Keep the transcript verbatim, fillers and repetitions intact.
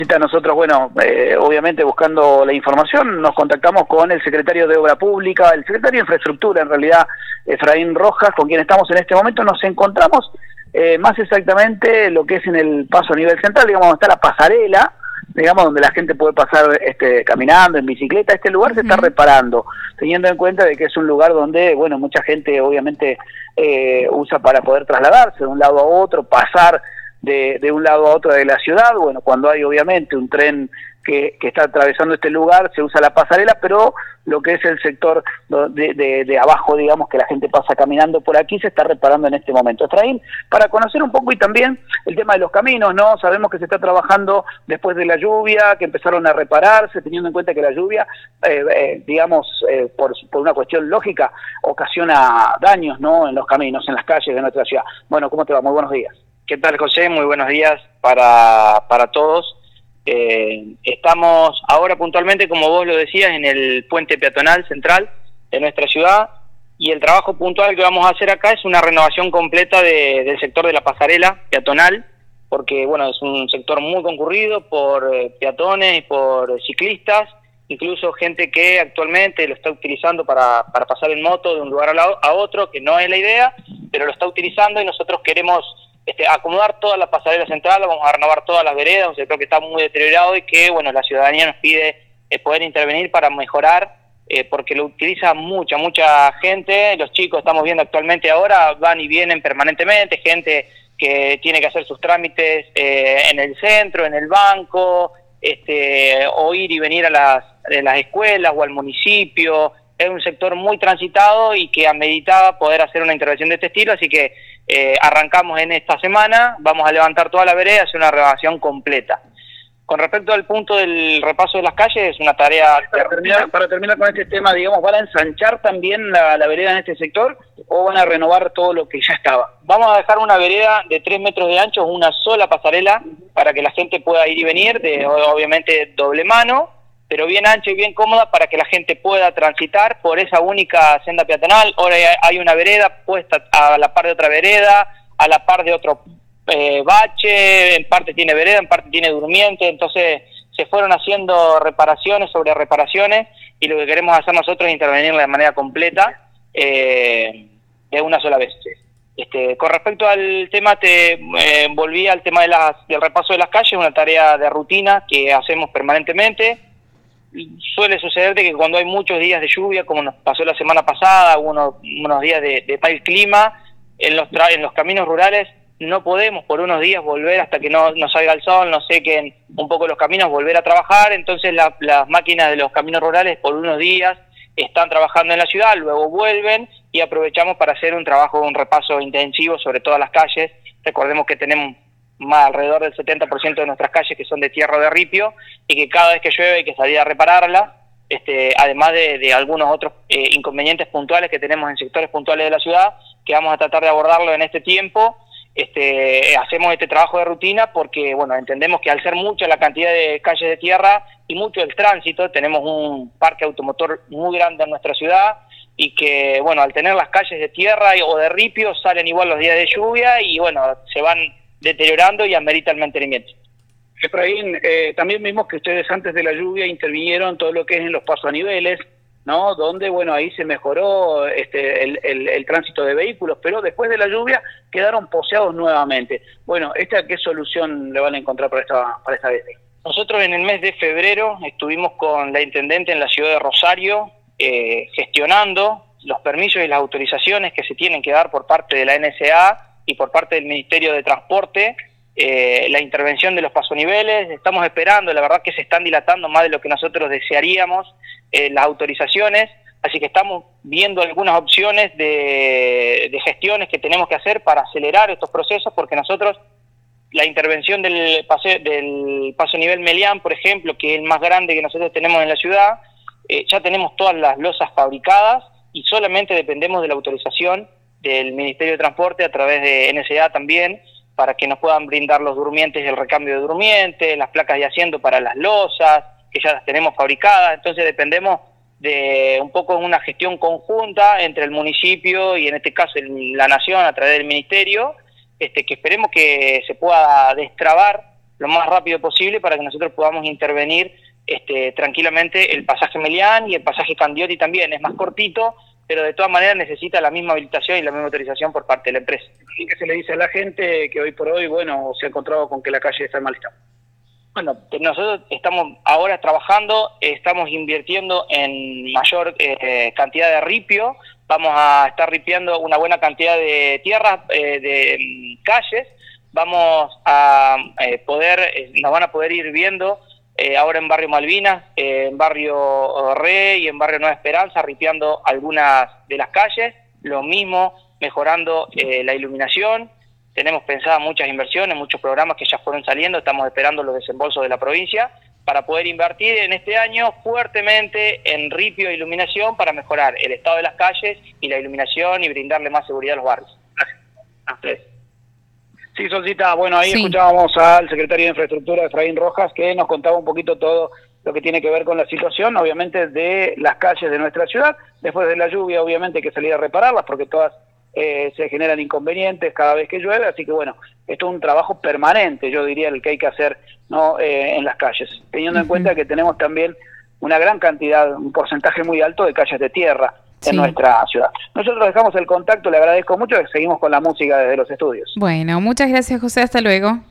Nosotros, bueno, eh, obviamente buscando la información, nos contactamos con el secretario de Obra Pública, el secretario de Infraestructura, en realidad, Efraín Rojas, con quien estamos en este momento. Nos encontramos eh, más exactamente lo que es en el paso a nivel central, digamos, donde está la pasarela, digamos, donde la gente puede pasar este, caminando, en bicicleta. Este lugar se está reparando, teniendo en cuenta de que es un lugar donde, bueno, mucha gente obviamente eh, usa para poder trasladarse de un lado a otro, pasar De, de un lado a otro de la ciudad. Bueno, cuando hay obviamente un tren que, que está atravesando este lugar, se usa la pasarela, pero lo que es el sector de, de, de abajo, digamos, que la gente pasa caminando por aquí, se está reparando en este momento. Efraín, para conocer un poco y también el tema de los caminos, ¿no? Sabemos que se está trabajando después de la lluvia, que empezaron a repararse, teniendo en cuenta que la lluvia, eh, eh, digamos, eh, por, por una cuestión lógica, ocasiona daños, ¿no? En los caminos, en las calles de nuestra ciudad. Bueno, ¿cómo te va? Muy buenos días. ¿Qué tal, José? Muy buenos días para, para todos. Eh, estamos ahora puntualmente, como vos lo decías, en el puente peatonal central de nuestra ciudad, y el trabajo puntual que vamos a hacer acá es una renovación completa de, del sector de la pasarela peatonal, porque bueno, es un sector muy concurrido por eh, peatones y por ciclistas, incluso gente que actualmente lo está utilizando para, para pasar en moto de un lugar a, la, a otro, que no es la idea, pero lo está utilizando, y nosotros queremos Este, acomodar toda la pasarela central, vamos a renovar todas las veredas, un sector que está muy deteriorado y que bueno, la ciudadanía nos pide eh, poder intervenir para mejorar, eh, porque lo utiliza mucha, mucha gente. Los chicos, estamos viendo actualmente ahora, van y vienen permanentemente, gente que tiene que hacer sus trámites eh, en el centro, en el banco, este, o ir y venir a las, a las escuelas o al municipio. Es un sector muy transitado y que ameritaba poder hacer una intervención de este estilo, así que eh, arrancamos en esta semana, vamos a levantar toda la vereda, hacer una renovación completa. Con respecto al punto del repaso de las calles, es una tarea... Para terminar, para terminar con este tema, digamos, ¿van a ensanchar también la, la vereda en este sector o van a renovar todo lo que ya estaba? Vamos a dejar una vereda de tres metros de ancho, una sola pasarela, para que la gente pueda ir y venir, de obviamente doble mano, pero bien ancha y bien cómoda para que la gente pueda transitar por esa única senda peatonal. Ahora hay una vereda puesta a la par de otra vereda, a la par de otro eh, bache, en parte tiene vereda, en parte tiene durmiente, entonces se fueron haciendo reparaciones sobre reparaciones, y lo que queremos hacer nosotros es intervenir de manera completa, eh, de una sola vez. Este, con respecto al tema, te eh, volví al tema de las, del repaso de las calles, una tarea de rutina que hacemos permanentemente. Suele suceder de que cuando hay muchos días de lluvia, como nos pasó la semana pasada, unos, unos días de, de mal clima, en los, tra en los caminos rurales no podemos por unos días volver hasta que no, no salga el sol, no sequen un poco los caminos, volver a trabajar. Entonces la, las máquinas de los caminos rurales por unos días están trabajando en la ciudad, luego vuelven y aprovechamos para hacer un trabajo, un repaso intensivo sobre todas las calles. Recordemos que tenemos más alrededor del setenta por ciento de nuestras calles que son de tierra o de ripio, y que cada vez que llueve hay que salir a repararla, este, además de, de algunos otros eh, inconvenientes puntuales que tenemos en sectores puntuales de la ciudad, que vamos a tratar de abordarlo en este tiempo. Este, hacemos este trabajo de rutina porque bueno, entendemos que al ser mucha la cantidad de calles de tierra y mucho el tránsito, tenemos un parque automotor muy grande en nuestra ciudad, y que bueno, al tener las calles de tierra o de ripio salen igual los días de lluvia y bueno, se van deteriorando y amerita el mantenimiento. Efraín, eh, también vimos que ustedes antes de la lluvia intervinieron todo lo que es en los pasos a niveles, ¿no? Donde, bueno, ahí se mejoró este, el, el, el tránsito de vehículos, pero después de la lluvia quedaron poseados nuevamente. Bueno, ¿esta qué solución le van a encontrar para esta, para esta vez? Nosotros en el mes de febrero estuvimos con la intendente en la ciudad de Rosario eh, gestionando los permisos y las autorizaciones que se tienen que dar por parte de la N S A y por parte del Ministerio de Transporte, eh, la intervención de los pasoniveles. Estamos esperando, la verdad que se están dilatando más de lo que nosotros desearíamos eh, las autorizaciones, así que estamos viendo algunas opciones de, de gestiones que tenemos que hacer para acelerar estos procesos, porque nosotros, la intervención del, pase, del paso nivel Melián, por ejemplo, que es el más grande que nosotros tenemos en la ciudad, eh, ya tenemos todas las losas fabricadas y solamente dependemos de la autorización del Ministerio de Transporte a través de N S A también, para que nos puedan brindar los durmientes y el recambio de durmientes, las placas de asiento para las losas, que ya las tenemos fabricadas. Entonces dependemos de un poco de una gestión conjunta entre el municipio y en este caso el, la nación a través del ministerio, este, que esperemos que se pueda destrabar lo más rápido posible para que nosotros podamos intervenir este, tranquilamente el pasaje Melián y el pasaje Candioti también. Es más cortito, pero de todas maneras necesita la misma habilitación y la misma autorización por parte de la empresa. ¿Y qué se le dice a la gente que hoy por hoy, bueno, se ha encontrado con que la calle está en mal estado? Bueno, nosotros estamos ahora trabajando, estamos invirtiendo en mayor eh, cantidad de ripio, vamos a estar ripiando una buena cantidad de tierras, eh, de um, calles, vamos a eh, poder, eh, nos van a poder ir viendo eh, ahora en Barrio Malvinas, eh, en Barrio Rey y en Barrio Nueva Esperanza, ripiando algunas de las calles, lo mismo mejorando eh, la iluminación. Tenemos pensadas muchas inversiones, muchos programas que ya fueron saliendo, estamos esperando los desembolsos de la provincia para poder invertir en este año fuertemente en ripio e iluminación para mejorar el estado de las calles y la iluminación y brindarle más seguridad a los barrios. Gracias. A ustedes. Sí, Solcita, bueno, ahí Sí. escuchábamos al secretario de Infraestructura, Efraín Rojas, que nos contaba un poquito todo lo que tiene que ver con la situación, obviamente, de las calles de nuestra ciudad. Después de la lluvia, obviamente, hay que salir a repararlas, porque todas eh, se generan inconvenientes cada vez que llueve, así que, bueno, esto es un trabajo permanente, yo diría, el que hay que hacer, ¿no?, eh, en las calles, teniendo uh-huh. en cuenta que tenemos también una gran cantidad, un porcentaje muy alto de calles de tierra en sí. nuestra ciudad. Nosotros dejamos el contacto, le agradezco mucho, y seguimos con la música desde los estudios. Bueno, muchas gracias, José, hasta luego.